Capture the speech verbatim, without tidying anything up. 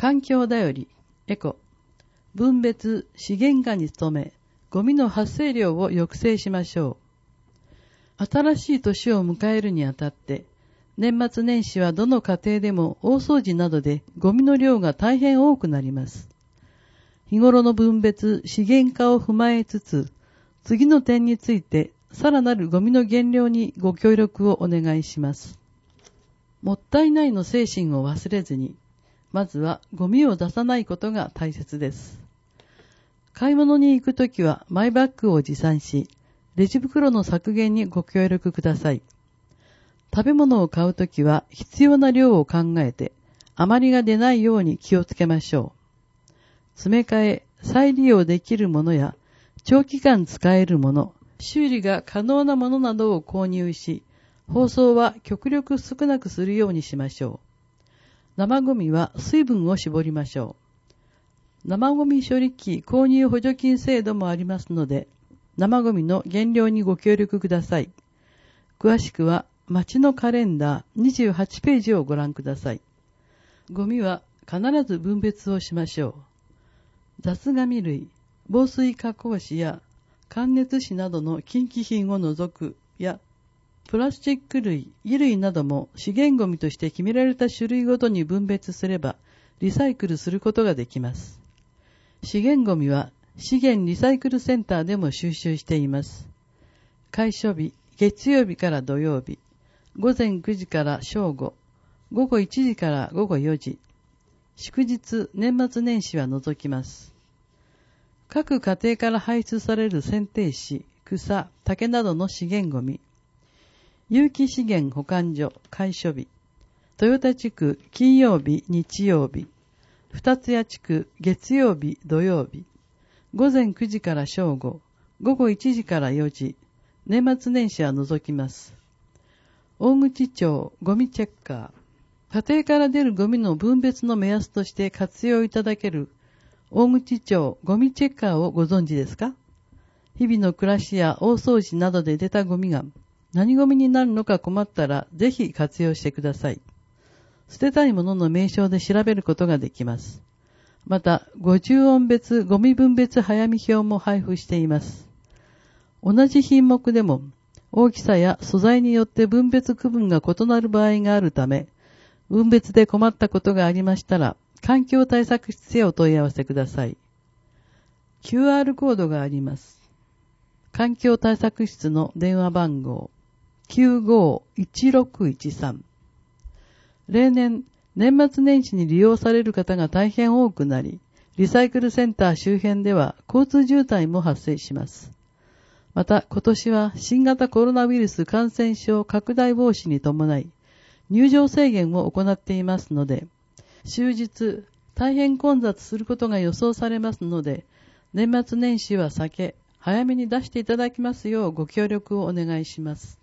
環境だより、エコ。分別、資源化に努め、ゴミの発生量を抑制しましょう。新しい年を迎えるにあたって、年末年始はどの家庭でも大掃除などでゴミの量が大変多くなります。日頃の分別、資源化を踏まえつつ、次の点についてさらなるゴミの減量にご協力をお願いします。もったいないの精神を忘れずに、まずはゴミを出さないことが大切です。買い物に行くときはマイバッグを持参し、レジ袋の削減にご協力ください。食べ物を買うときは必要な量を考えて、余りが出ないように気をつけましょう。詰め替え、再利用できるものや、長期間使えるもの、修理が可能なものなどを購入し、包装は極力少なくするようにしましょう。生ゴミは水分を絞りましょう。生ゴミ処理機購入補助金制度もありますので、生ゴミの減量にご協力ください。詳しくは、町のカレンダーにじゅうはちページをご覧ください。ゴミは必ず分別をしましょう。雑紙類、防水加工紙や感熱紙などの近畿品を除くや、プラスチック類、衣類なども資源ゴミとして決められた種類ごとに分別すれば、リサイクルすることができます。資源ゴミは資源リサイクルセンターでも収集しています。開所日、月曜日から土曜日、午前くじから正午、午後いちじから午後よじ、祝日、年末年始は除きます。各家庭から排出される剪定紙、草、竹などの資源ゴミ、有機資源保管所、開所日、豊田地区、金曜日、日曜日、二ツ谷地区、月曜日、土曜日、午前くじから正午、午後いちじからよじ、年末年始は除きます。大口町ゴミチェッカー。家庭から出るゴミの分別の目安として活用いただける大口町ゴミチェッカーをご存知ですか？日々の暮らしや大掃除などで出たゴミが何ゴミになるのか困ったらぜひ活用してください。捨てたいものの名称で調べることができます。また、ごじゅう音別ゴミ分別早見表も配布しています。同じ品目でも、大きさや素材によって分別区分が異なる場合があるため、分別で困ったことがありましたら、環境対策室へお問い合わせください。キューアール コードがあります。環境対策室の電話番号、きゅうごいちろくいちさん。例年、年末年始に利用される方が大変多くなり、リサイクルセンター周辺では交通渋滞も発生します。また、今年は新型コロナウイルス感染症拡大防止に伴い、入場制限を行っていますので、終日、大変混雑することが予想されますので、年末年始は避け、早めに出していただきますようご協力をお願いします。